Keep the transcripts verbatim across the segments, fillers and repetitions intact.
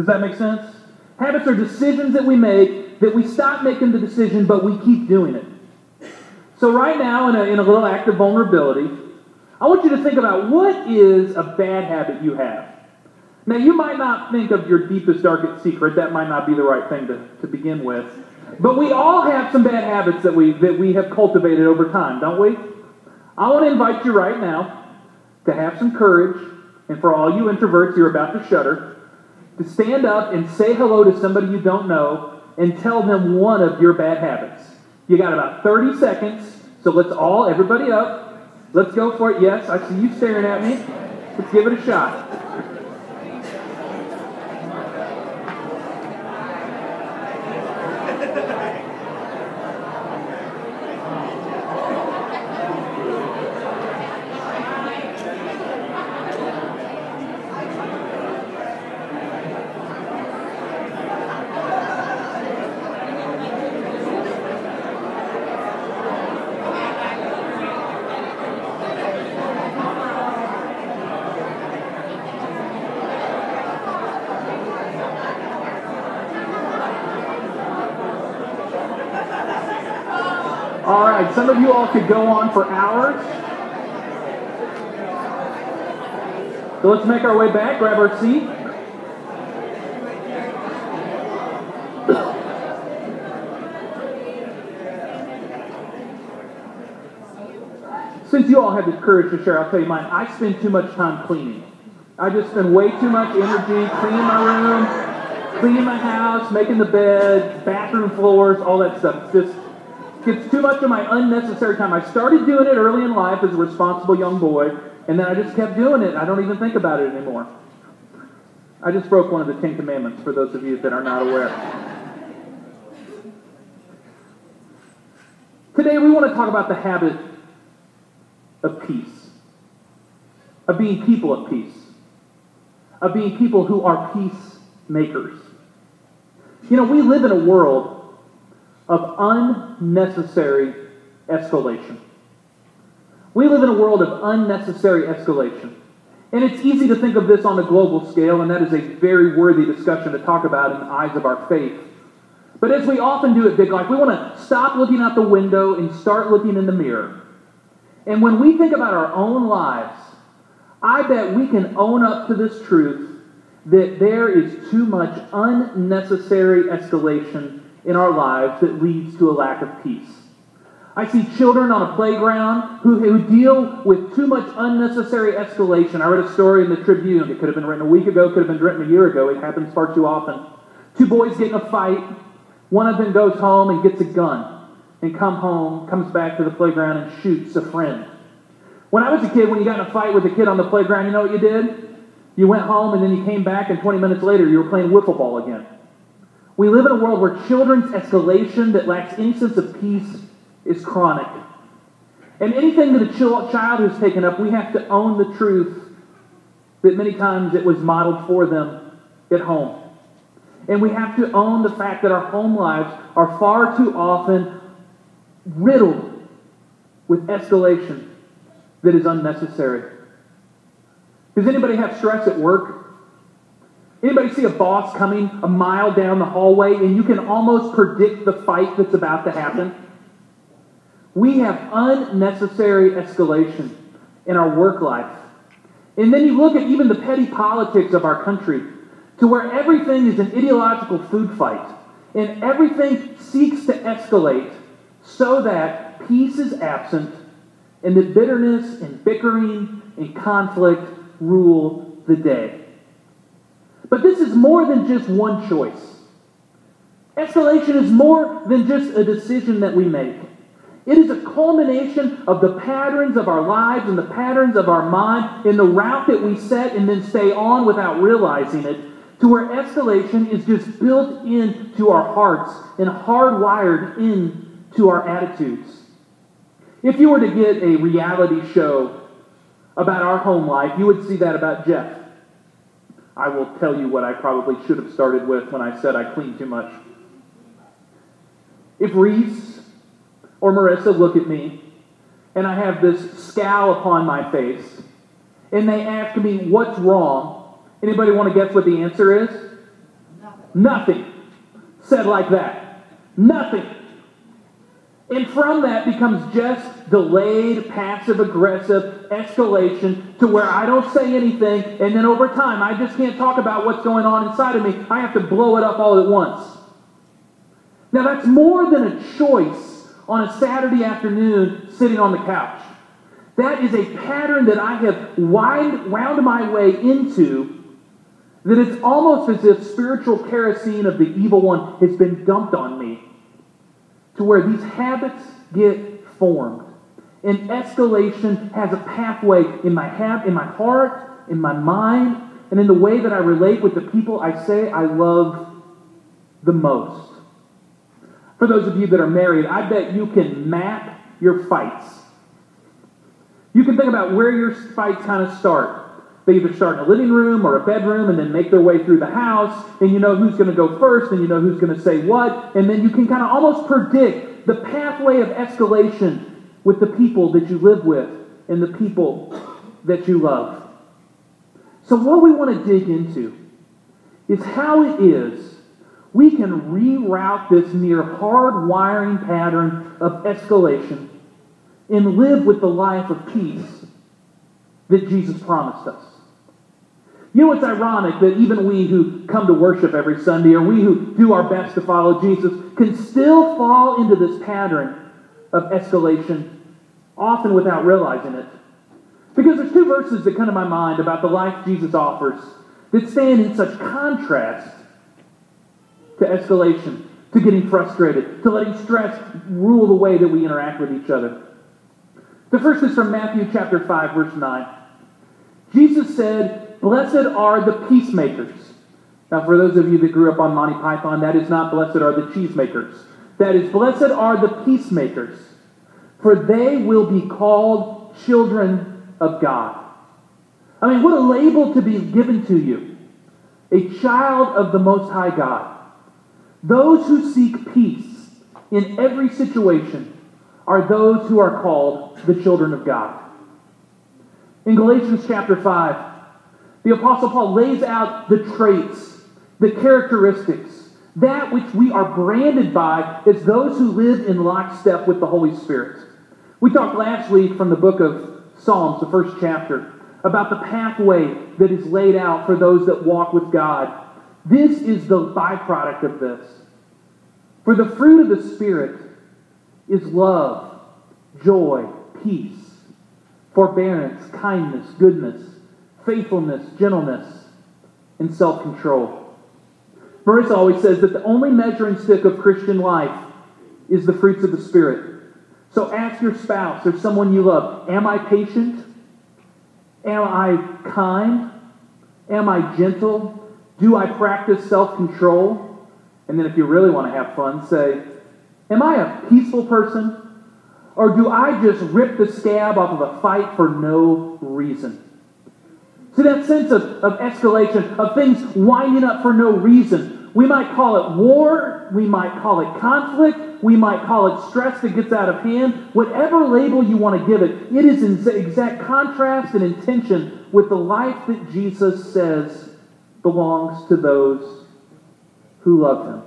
Does that make sense? Habits are decisions that we make, that we stop making the decision, but we keep doing it. So right now, in a, in a little act of vulnerability, I want you to think about what is a bad habit you have. Now, you might not think of your deepest, darkest secret. That might not be the right thing to, to begin with. But we all have some bad habits that we that we have cultivated over time, don't we? I want to invite you right now to have some courage, and for all you introverts, you're about to shudder, to stand up and say hello to somebody you don't know and tell them one of your bad habits. You got about thirty seconds, so let's all, everybody up. Let's go for it. Yes, I see you staring at me. Let's give it a shot. All right, some of you all could go on for hours. So let's make our way back, grab our seat. Since you all have the courage to share, I'll tell you mine. I spend too much time cleaning. I just spend way too much energy cleaning my room, cleaning my house, making the bed, bathroom floors, all that stuff. It's just It's too much of my unnecessary time. I started doing it early in life as a responsible young boy, and then I just kept doing it. I don't even think about it anymore. I just broke one of the Ten Commandments, for those of you that are not aware. Today we want to talk about the habit of peace, of being people of peace, of being people who are peacemakers. You know, we live in a world of unnecessary escalation. We live in a world of unnecessary escalation. And it's easy to think of this on a global scale, and that is a very worthy discussion to talk about in the eyes of our faith. But as we often do at Big Life, we want to stop looking out the window and start looking in the mirror. And when we think about our own lives, I bet we can own up to this truth that there is too much unnecessary escalation in our lives that leads to a lack of peace. I see children on a playground who, who deal with too much unnecessary escalation. I read a story in the Tribune. It could have been written a week ago, could have been written a year ago. It happens far too often. Two boys get in a fight. One of them goes home and gets a gun and come home, comes back to the playground and shoots a friend. When I was a kid, when you got in a fight with a kid on the playground, you know what you did? You went home and then you came back and twenty minutes later you were playing wiffle ball again. We live in a world where children's escalation that lacks any sense of peace is chronic. And anything that a child has taken up, we have to own the truth that many times it was modeled for them at home. And we have to own the fact that our home lives are far too often riddled with escalation that is unnecessary. Does anybody have stress at work? Anybody see a boss coming a mile down the hallway and you can almost predict the fight that's about to happen? We have unnecessary escalation in our work life. And then you look at even the petty politics of our country, to where everything is an ideological food fight, and everything seeks to escalate so that peace is absent and that bitterness and bickering and conflict rule the day. But this is more than just one choice. Escalation is more than just a decision that we make. It is a culmination of the patterns of our lives and the patterns of our mind in the route that we set and then stay on without realizing it, to where escalation is just built into our hearts and hardwired into our attitudes. If you were to get a reality show about our home life, you would see that about Jeff. I will tell you what I probably should have started with when I said I clean too much. If Reese or Marissa look at me and I have this scowl upon my face and they ask me what's wrong, anybody want to guess what the answer is? Nothing said like that. Nothing. And from that becomes just delayed, passive-aggressive escalation to where I don't say anything, and then over time, I just can't talk about what's going on inside of me. I have to blow it up all at once. Now, that's more than a choice on a Saturday afternoon sitting on the couch. That is a pattern that I have wind, wound my way into, that it's almost as if spiritual kerosene of the evil one has been dumped on me, to where these habits get formed. And escalation has a pathway in my hab- in my heart, in my mind, and in the way that I relate with the people I say I love the most. For those of you that are married, I bet you can map your fights. You can think about where your fights kind of start. They either start in a living room or a bedroom and then make their way through the house, and you know who's going to go first, and you know who's going to say what, and then you can kind of almost predict the pathway of escalation with the people that you live with and the people that you love. So what we want to dig into is how it is we can reroute this near hard-wiring pattern of escalation and live with the life of peace that Jesus promised us. You know, it's ironic that even we who come to worship every Sunday, or we who do our best to follow Jesus, can still fall into this pattern of escalation, often without realizing it. Because there's two verses that come to my mind about the life Jesus offers that stand in such contrast to escalation, to getting frustrated, to letting stress rule the way that we interact with each other. The first is from Matthew chapter five, verse nine. Jesus said, "Blessed are the peacemakers." Now, for those of you that grew up on Monty Python, that is not blessed are the cheesemakers. That is, blessed are the peacemakers, for they will be called children of God. I mean, what a label to be given to you. A child of the Most High God. Those who seek peace in every situation are those who are called the children of God. In Galatians chapter five, the Apostle Paul lays out the traits, the characteristics, that which we are branded by as those who live in lockstep with the Holy Spirit. We talked last week from the book of Psalms, the first chapter, about the pathway that is laid out for those that walk with God. This is the byproduct of this. For the fruit of the Spirit is love, joy, peace, forbearance, kindness, goodness, faithfulness, gentleness, and self-control. Marissa always says that the only measuring stick of Christian life is the fruits of the Spirit. So ask your spouse or someone you love, am I patient? Am I kind? Am I gentle? Do I practice self-control? And then if you really want to have fun, say, am I a peaceful person? Or do I just rip the scab off of a fight for no reason? See, that sense of, of escalation, of things winding up for no reason. We might call it war. We might call it conflict. We might call it stress that gets out of hand. Whatever label you want to give it, it is in exact contrast and in tension with the life that Jesus says belongs to those who love Him.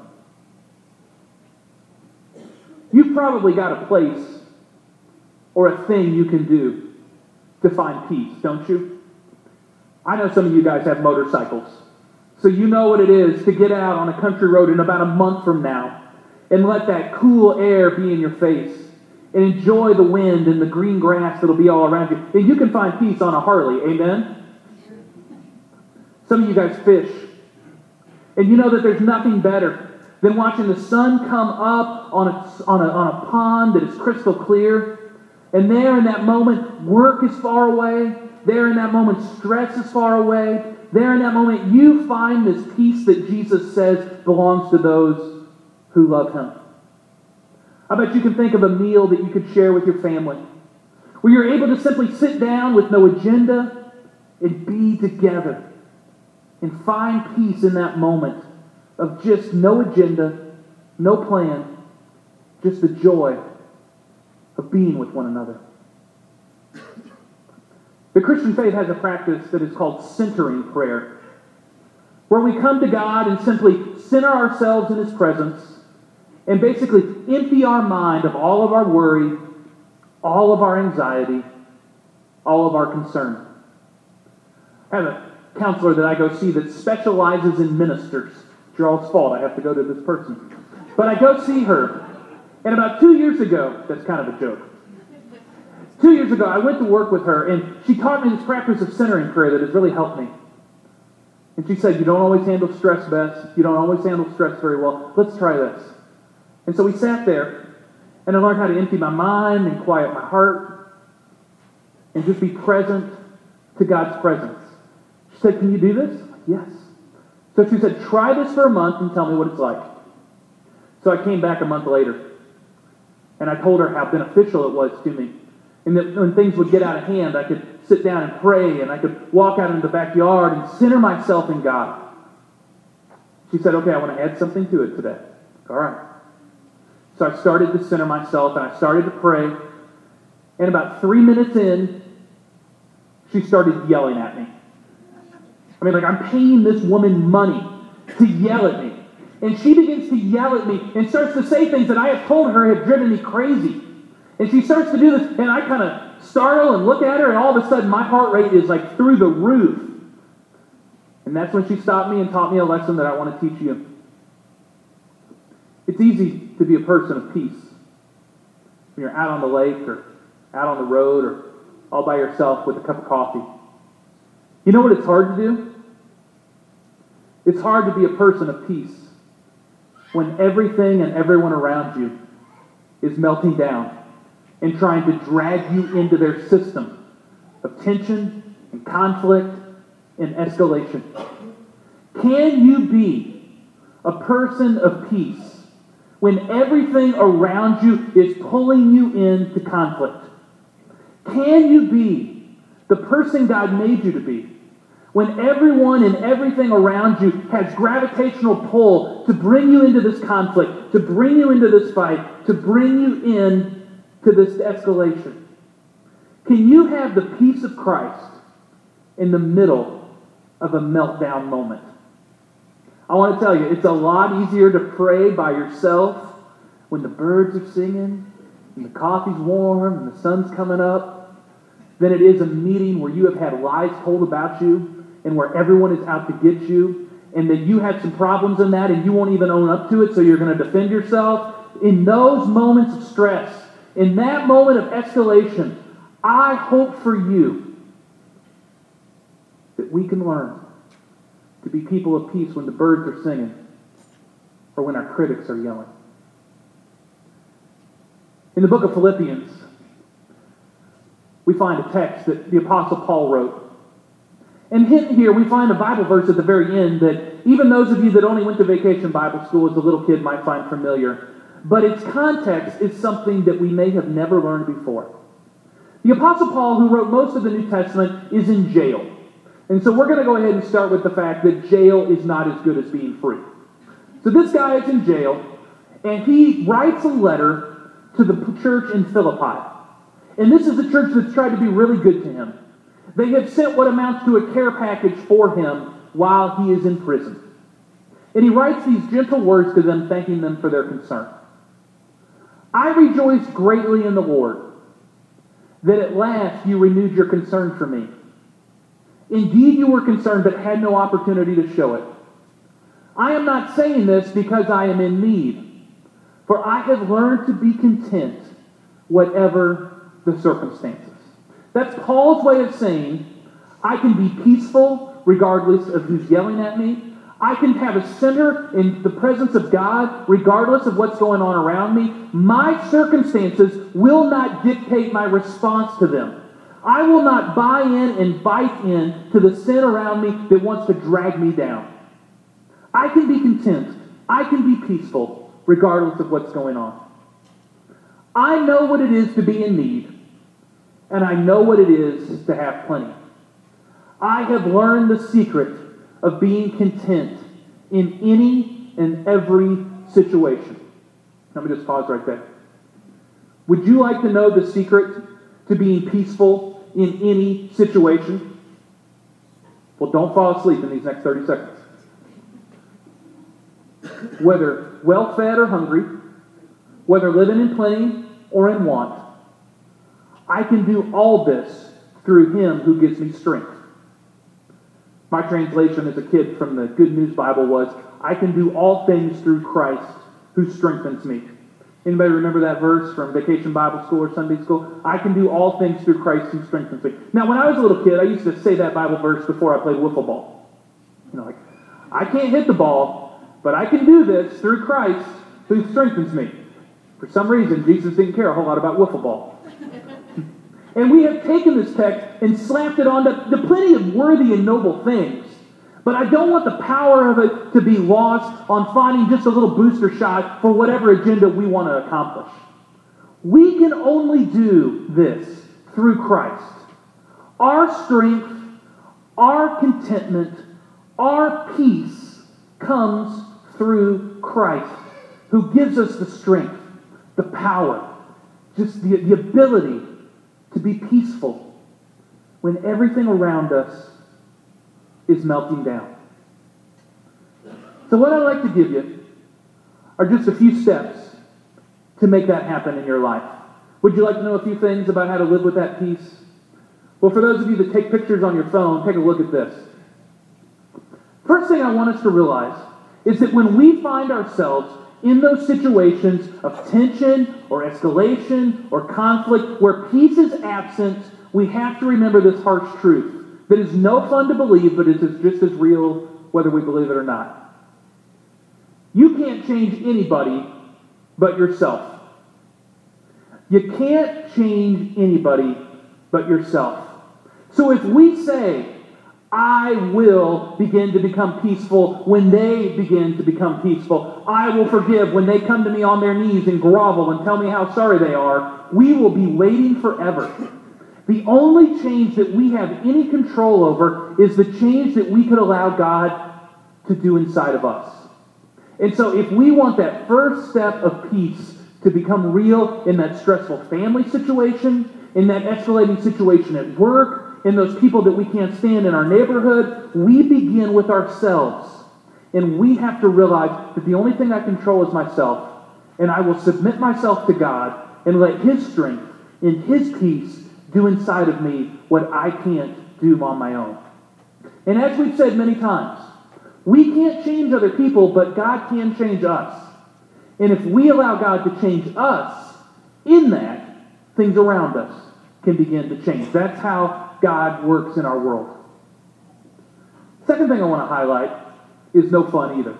You've probably got a place or a thing you can do to find peace, don't you? I know some of you guys have motorcycles, so you know what it is to get out on a country road in about a month from now and let that cool air be in your face and enjoy the wind and the green grass that'll be all around you. And you can find peace on a Harley, amen? Some of you guys fish, and you know that there's nothing better than watching the sun come up on a, on a, on a pond that is crystal clear. And there in that moment, work is far away. There in that moment, stress is far away. There in that moment, you find this peace that Jesus says belongs to those who love Him. I bet you can think of a meal that you could share with your family, where you're able to simply sit down with no agenda and be together and find peace in that moment of just no agenda, no plan, just the joy of being with one another. The Christian faith has a practice that is called centering prayer, where we come to God and simply center ourselves in His presence and basically empty our mind of all of our worry, all of our anxiety, all of our concern. I have a counselor that I go see that specializes in ministers. It's your all's fault I have to go to this person. But I go see her, and about two years ago, that's kind of a joke. Two years ago, I went to work with her, and she taught me this practice of centering prayer that has really helped me. And she said, you don't always handle stress best. You don't always handle stress very well. Let's try this. And so we sat there, and I learned how to empty my mind and quiet my heart and just be present to God's presence. She said, can you do this? Yes. So she said, try this for a month and tell me what it's like. So I came back a month later, and I told her how beneficial it was to me. And that when things would get out of hand, I could sit down and pray, and I could walk out into the backyard and center myself in God. She said, okay, I want to add something to it today. All right. So I started to center myself, and I started to pray. And about three minutes in, she started yelling at me. I mean, like, I'm paying this woman money to yell at me. And she begins to yell at me and starts to say things that I have told her have driven me crazy. And she starts to do this, and I kind of startle and look at her, and all of a sudden my heart rate is like through the roof. And that's when she stopped me and taught me a lesson that I want to teach you. It's easy to be a person of peace when you're out on the lake or out on the road or all by yourself with a cup of coffee. You know what it's hard to do? It's hard to be a person of peace when everything and everyone around you is melting down and trying to drag you into their system of tension and conflict and escalation. Can you be a person of peace when everything around you is pulling you into conflict? Can you be the person God made you to be when everyone and everything around you has gravitational pull to bring you into this conflict, to bring you into this fight, to bring you in to this escalation? Can you have the peace of Christ in the middle of a meltdown moment? I want to tell you, it's a lot easier to pray by yourself when the birds are singing and the coffee's warm and the sun's coming up than it is a meeting where you have had lies told about you and where everyone is out to get you, and that you had some problems in that and you won't even own up to it, so you're going to defend yourself. In those moments of stress, in that moment of escalation, I hope for you that we can learn to be people of peace when the birds are singing or when our critics are yelling. In the book of Philippians, we find a text that the Apostle Paul wrote. And hidden here, we find a Bible verse at the very end that even those of you that only went to vacation Bible school as a little kid might find familiar. But its context is something that we may have never learned before. The Apostle Paul, who wrote most of the New Testament, is in jail. And so we're going to go ahead and start with the fact that jail is not as good as being free. So this guy is in jail, and he writes a letter to the church in Philippi. And this is a church that's tried to be really good to him. They have sent what amounts to a care package for him while he is in prison. And he writes these gentle words to them, thanking them for their concern. I rejoice greatly in the Lord that at last you renewed your concern for me. Indeed, you were concerned, but had no opportunity to show it. I am not saying this because I am in need, for I have learned to be content, whatever the circumstances. That's Paul's way of saying, I can be peaceful regardless of who's yelling at me. I can have a center in the presence of God regardless of what's going on around me. My circumstances will not dictate my response to them. I will not buy in and bite in to the sin around me that wants to drag me down. I can be content. I can be peaceful regardless of what's going on. I know what it is to be in need. And I know what it is to have plenty. I have learned the secret of being content in any and every situation. Let me just pause right there. Would you like to know the secret to being peaceful in any situation? Well, don't fall asleep in these next thirty seconds. whether well-fed or hungry, whether living in plenty or in want, I can do all this through him who gives me strength. My translation as a kid from the Good News Bible was, I can do all things through Christ who strengthens me. Anybody remember that verse from Vacation Bible School or Sunday School? I can do all things through Christ who strengthens me. Now, when I was a little kid, I used to say that Bible verse before I played wiffle ball. You know, like, I can't hit the ball, but I can do this through Christ who strengthens me. For some reason, Jesus didn't care a whole lot about wiffle ball. And we have taken this text and slapped it on to, to plenty of worthy and noble things. But I don't want the power of it to be lost on finding just a little booster shot for whatever agenda we want to accomplish. We can only do this through Christ. Our strength, our contentment, our peace comes through Christ, who gives us the strength, the power, just the, the ability to be peaceful when everything around us is melting down. So what I'd like to give you are just a few steps to make that happen in your life. Would you like to know a few things about how to live with that peace? Well, for those of you that take pictures on your phone, take a look at this. First thing I want us to realize is that when we find ourselves in those situations of tension or escalation or conflict where peace is absent, we have to remember this harsh truth that is no fun to believe, but it is just as real whether we believe it or not. You can't change anybody but yourself. You can't change anybody but yourself. So if we say, I will begin to become peaceful when they begin to become peaceful. I will forgive when they come to me on their knees and grovel and tell me how sorry they are. We will be waiting forever. The only change that we have any control over is the change that we could allow God to do inside of us. And so if we want that first step of peace to become real in that stressful family situation, in that escalating situation at work, in those people that we can't stand in our neighborhood, we begin with ourselves. And we have to realize that the only thing I control is myself. And I will submit myself to God and let His strength and His peace do inside of me what I can't do on my own. And as we've said many times, we can't change other people, but God can change us. And if we allow God to change us, in that, things around us can begin to change. That's how God works in our world. Second thing I want to highlight is no fun either.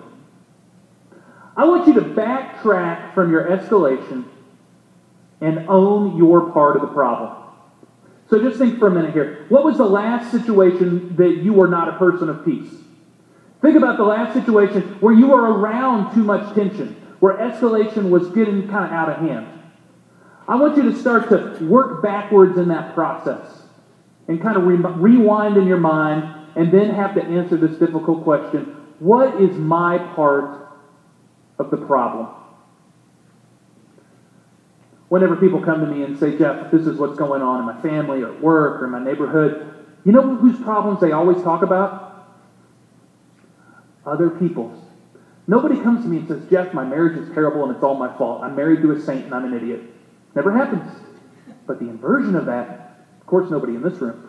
I want you to backtrack from your escalation and own your part of the problem. So just think for a minute here. What was the last situation that you were not a person of peace? Think about the last situation where you were around too much tension, where escalation was getting kind of out of hand. I want you to start to work backwards in that process and kind of re- rewind in your mind and then have to answer this difficult question. What is my part of the problem? Whenever people come to me and say, Jeff, this is what's going on in my family or at work or in my neighborhood, you know whose problems they always talk about? Other people's. Nobody comes to me and says, Jeff, my marriage is terrible and it's all my fault. I'm married to a saint and I'm an idiot. Never happens. But the inversion of that, of course nobody in this room.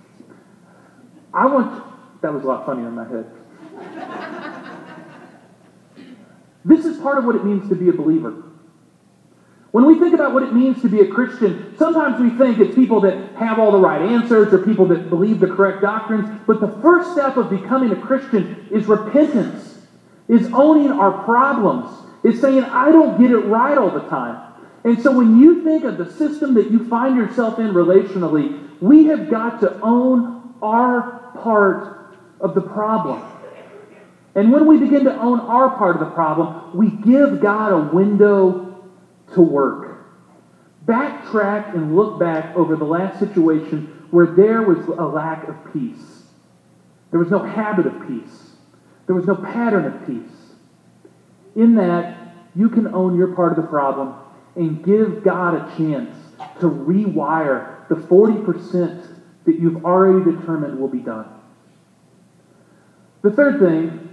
I want, that was a lot funnier in my head. This is part of what it means to be a believer. When we think about what it means to be a Christian, sometimes we think it's people that have all the right answers or people that believe the correct doctrines. But the first step of becoming a Christian is repentance, is owning our problems, is saying, I don't get it right all the time. And so when you think of the system that you find yourself in relationally, we have got to own our part of the problem. And when we begin to own our part of the problem, we give God a window to work. Backtrack and look back over the last situation where there was a lack of peace. There was no habit of peace. There was no pattern of peace. In that, you can own your part of the problem and give God a chance to rewire the forty percent that you've already determined will be done. The third thing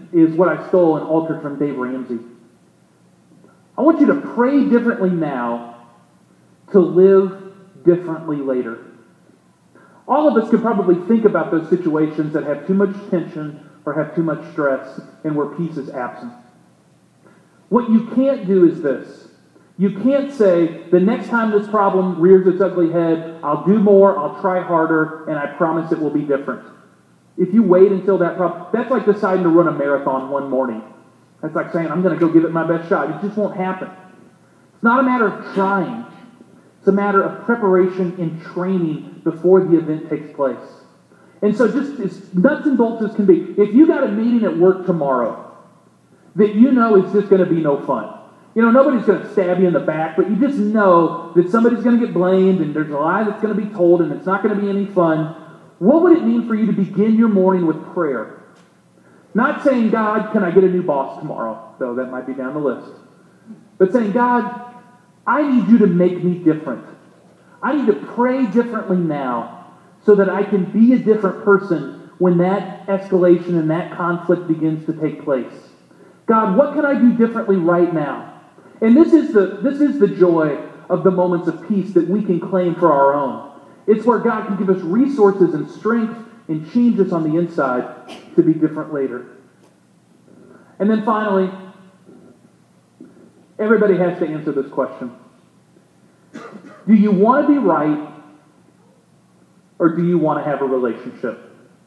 is what I stole and altered from Dave Ramsey. I want you to pray differently now to live differently later. All of us could probably think about those situations that have too much tension or have too much stress and where peace is absent. What you can't do is this. You can't say, the next time this problem rears its ugly head, I'll do more, I'll try harder, and I promise it will be different. If you wait until that problem, that's like deciding to run a marathon one morning. That's like saying, I'm going to go give it my best shot. It just won't happen. It's not a matter of trying. It's a matter of preparation and training before the event takes place. And so just as nuts and bolts as can be, if you got a meeting at work tomorrow that you know is just going to be no fun, you know, nobody's going to stab you in the back, but you just know that somebody's going to get blamed and there's a lie that's going to be told and it's not going to be any fun, what would it mean for you to begin your morning with prayer? Not saying, God, can I get a new boss tomorrow? Though that might be down the list. But saying, God, I need you to make me different. I need to pray differently now so that I can be a different person when that escalation and that conflict begins to take place. God, what can I do differently right now? And this is the this is the joy of the moments of peace that we can claim for our own. It's where God can give us resources and strength and change us on the inside to be different later. And then finally, everybody has to answer this question. Do you want to be right, or do you want to have a relationship?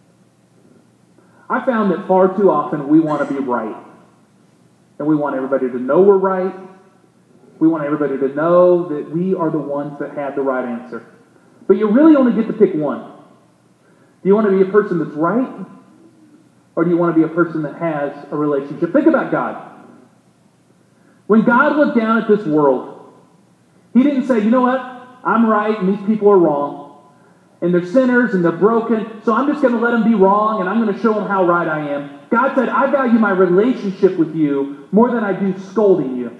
I found that far too often we want to be right. And we want everybody to know we're right. We want everybody to know that we are the ones that have the right answer. But you really only get to pick one. Do you want to be a person that's right? Or do you want to be a person that has a relationship? Think about God. When God looked down at this world, He didn't say, you know what? I'm right and these people are wrong. And they're sinners and they're broken. So I'm just going to let them be wrong and I'm going to show them how right I am. God said, I value my relationship with you more than I do scolding you.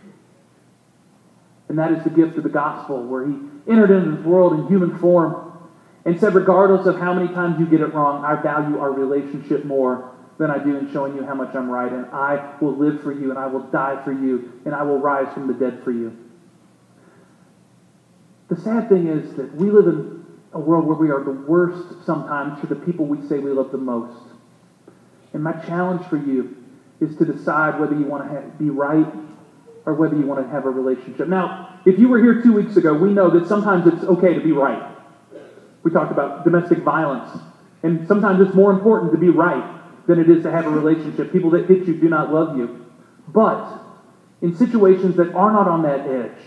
And that is the gift of the gospel, where He entered into this world in human form and said, regardless of how many times you get it wrong, I value our relationship more than I do in showing you how much I'm right. And I will live for you, and I will die for you, and I will rise from the dead for you. The sad thing is that we live in a world where we are the worst sometimes to the people we say we love the most. And my challenge for you is to decide whether you want to have, be right or whether you want to have a relationship. Now, if you were here two weeks ago, we know that sometimes it's okay to be right. We talked about domestic violence. And sometimes it's more important to be right than it is to have a relationship. People that hit you do not love you. But in situations that are not on that edge,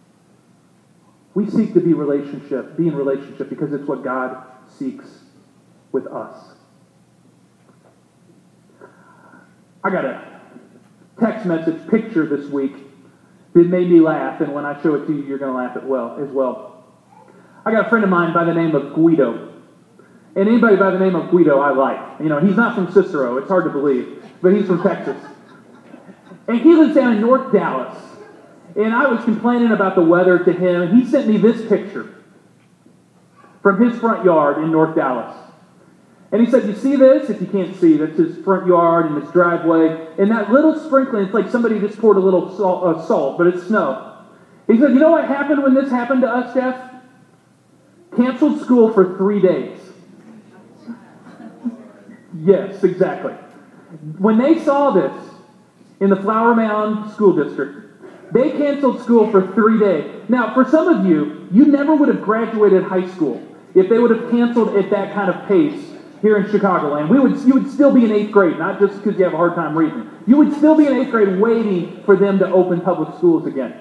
we seek to be relationship, be in relationship because it's what God seeks with us. I got a text message picture this week that made me laugh, and when I show it to you, you're going to laugh at well as well. I got a friend of mine by the name of Guido. And anybody by the name of Guido I like. You know, he's not from Cicero. It's hard to believe. But he's from Texas. And he lives down in North Dallas. And I was complaining about the weather to him, and he sent me this picture from his front yard in North Dallas. And he said, you see this? If you can't see, that's his front yard and his driveway. And that little sprinkling, it's like somebody just poured a little salt, uh, salt, but it's snow. He said, you know what happened when this happened to us, Jeff? Canceled school for three days. Yes, exactly. When they saw this in the Flower Mound School District, they canceled school for three days. Now, for some of you, you never would have graduated high school if they would have canceled at that kind of pace here in Chicagoland. We would, you would still be in eighth grade, not just because you have a hard time reading. You would still be in eighth grade waiting for them to open public schools again.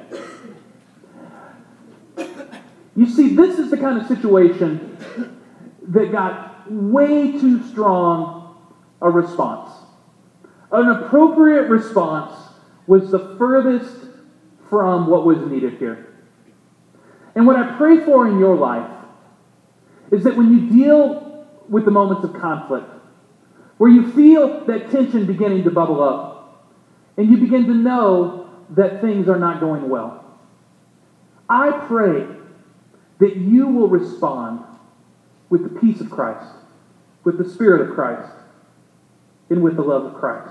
You see, this is the kind of situation that got way too strong a response. An appropriate response was the furthest from what was needed here. And what I pray for in your life is that when you deal with the moments of conflict, where you feel that tension beginning to bubble up, and you begin to know that things are not going well, I pray that you will respond with the peace of Christ, with the Spirit of Christ. and with the love of Christ.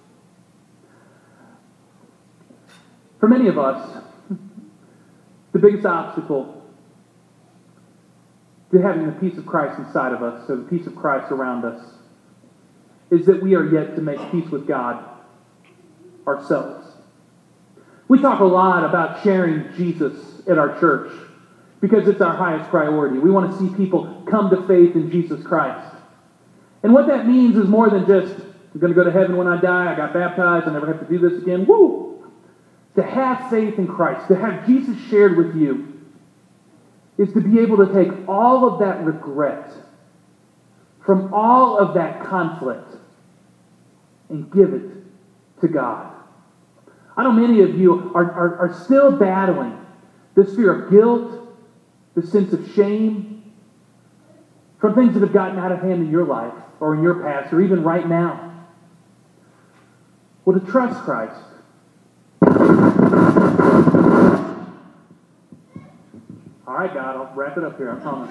For many of us, the biggest obstacle to having the peace of Christ inside of us, or the peace of Christ around us, is that we are yet to make peace with God ourselves. We talk a lot about sharing Jesus at our church because it's our highest priority. We want to see people come to faith in Jesus Christ. And what that means is more than just, I'm going to go to heaven when I die, I got baptized, I never have to do this again. Woo! To have faith in Christ, to have Jesus shared with you, is to be able to take all of that regret from all of that conflict and give it to God. I know many of you are, are, are still battling this fear of guilt, the sense of shame from things that have gotten out of hand in your life or in your past or even right now. Well, to trust Christ, all right, God, I'll wrap it up here, I promise.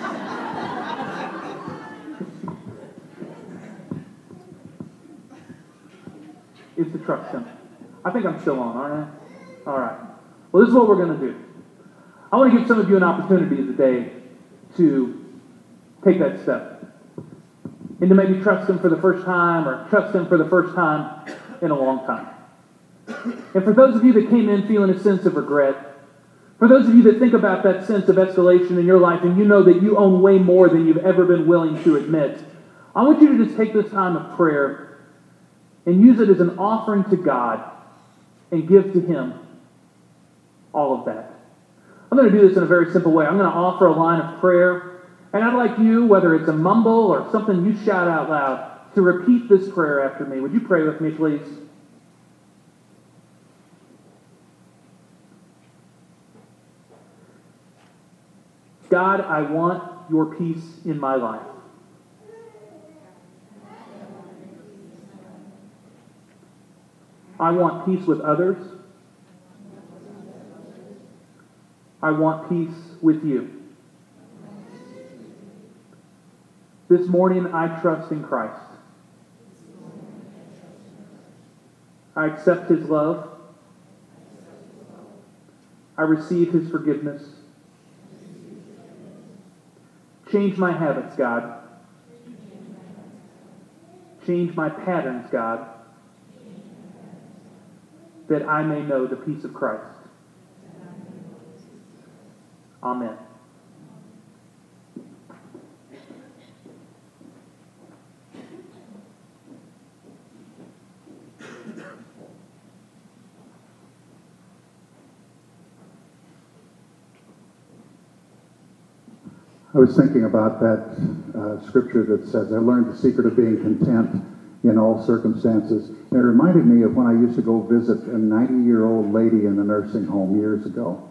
Is to trust Him. I think I'm still on, aren't I? All right. Well, this is what we're going to do. I want to give some of you an opportunity today to take that step and to maybe trust Him for the first time or trust Him for the first time in a long time. And for those of you that came in feeling a sense of regret, for those of you that think about that sense of escalation in your life and you know that you own way more than you've ever been willing to admit, I want you to just take this time of prayer and use it as an offering to God and give to Him all of that. I'm going to do this in a very simple way. I'm going to offer a line of prayer, and I'd like you, whether it's a mumble or something you shout out loud, to repeat this prayer after me. Would you pray with me, please? God, I want your peace in my life. I want peace with others. I want peace with you. This morning, I trust in Christ. I accept His love. I receive His forgiveness. Change my habits, God. Change my patterns, God, that I may know the peace of Christ. Amen. I was thinking about that uh, scripture that says, I learned the secret of being content in all circumstances. And it reminded me of when I used to go visit a ninety-year-old lady in the nursing home years ago.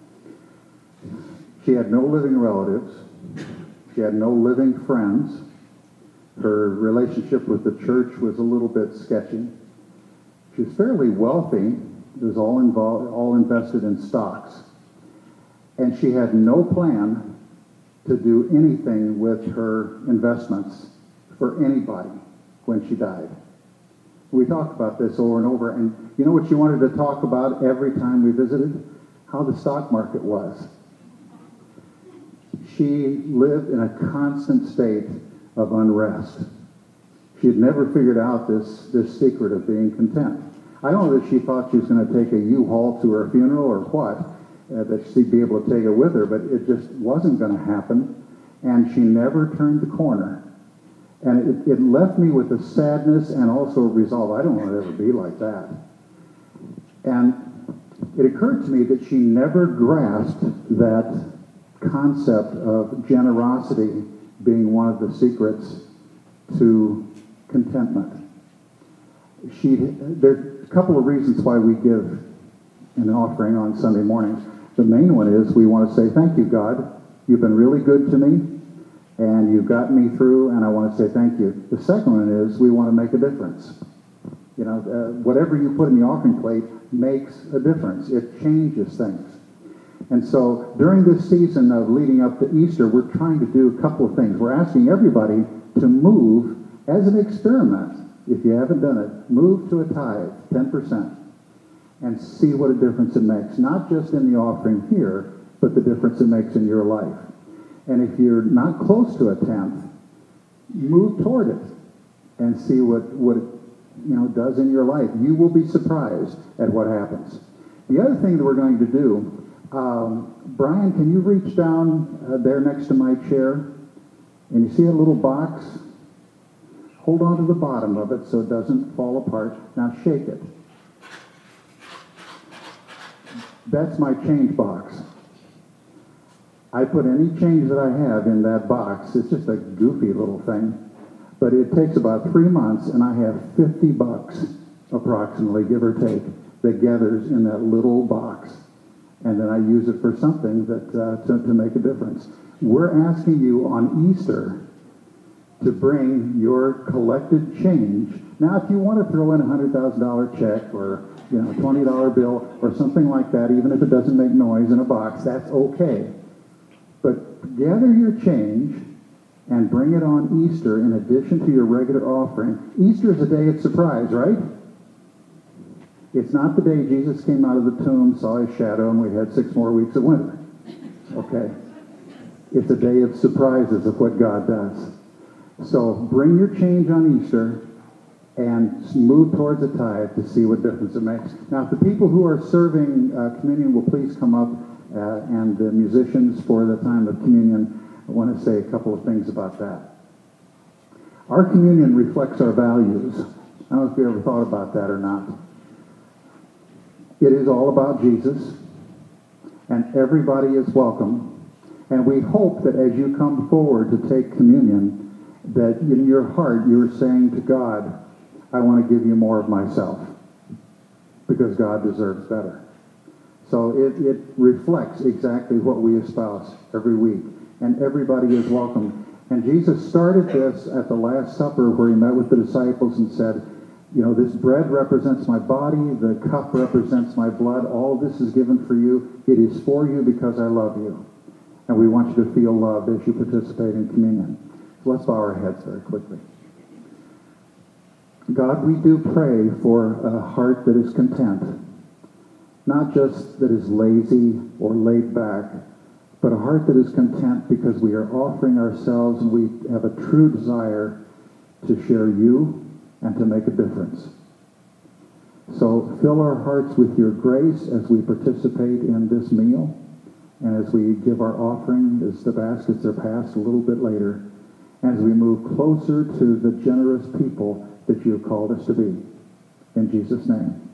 She had no living relatives. She had no living friends. Her relationship with the church was a little bit sketchy. She was fairly wealthy. It was all involved, all invested in stocks. And she had no plan to do anything with her investments for anybody when she died. We talked about this over and over, and you know what she wanted to talk about every time we visited? How the stock market was. She lived in a constant state of unrest. She had never figured out this, this secret of being content. I don't know that she thought she was going to take a U-Haul to her funeral or what, uh, that she'd be able to take it with her, but it just wasn't going to happen, and she never turned the corner. And it, it left me with a sadness and also a resolve. I don't want to ever be like that. And it occurred to me that she never grasped that concept of generosity being one of the secrets to contentment. She, there are a couple of reasons why we give an offering on Sunday mornings. The main one is we want to say, thank you, God. You've been really good to me, and you've gotten me through, and I want to say thank you. The second one is we want to make a difference. You know, uh, whatever you put in the offering plate makes a difference. It changes things. And so during this season of leading up to Easter, we're trying to do a couple of things. We're asking everybody to move as an experiment if you haven't done it, move to a tithe, ten percent, and see what a difference it makes. Not just in the offering here, but the difference it makes in your life. And if you're not close to a tenth, move toward it and see what, what it you know, does in your life. You will be surprised at what happens. The other thing that we're going to do, um, Brian, can you reach down uh, there next to my chair? And you see a little box? Hold on to the bottom of it so it doesn't fall apart. Now shake it. That's my change box. I put any change that I have in that box. It's just a goofy little thing. But it takes about three months, and I have fifty bucks, approximately, give or take, that gathers in that little box. And then I use it for something that uh, to, to make a difference. We're asking you on Easter to bring your collected change. Now, if you want to throw in a one hundred thousand dollars check or you know, a twenty dollar bill or something like that, even if it doesn't make noise in a box, that's okay. But gather your change and bring it on Easter in addition to your regular offering. Easter is a day of surprise, right? It's not the day Jesus came out of the tomb, saw his shadow, and we had six more weeks of winter. Okay? It's a day of surprises of what God does. So bring your change on Easter and move towards a tithe to see what difference it makes. Now, if the people who are serving uh, communion will please come up, uh, and the musicians for the time of communion, I want to say a couple of things about that. Our communion reflects our values. I don't know if you ever thought about that or not. It is all about Jesus, and everybody is welcome. And we hope that as you come forward to take communion, that in your heart you're saying to God, I want to give you more of myself, because God deserves better. So it, it reflects exactly what we espouse every week. And everybody is welcome. And Jesus started this at the Last Supper where he met with the disciples and said, you know, this bread represents my body, the cup represents my blood, all this is given for you. It is for you because I love you. And we want you to feel loved as you participate in communion. So let's bow our heads very quickly. God, we do pray for a heart that is content, not just that is lazy or laid back, but a heart that is content because we are offering ourselves and we have a true desire to share you and to make a difference. So fill our hearts with your grace as we participate in this meal and as we give our offering as the baskets are passed a little bit later, as we move closer to the generous people that you have called us to be. In Jesus' name.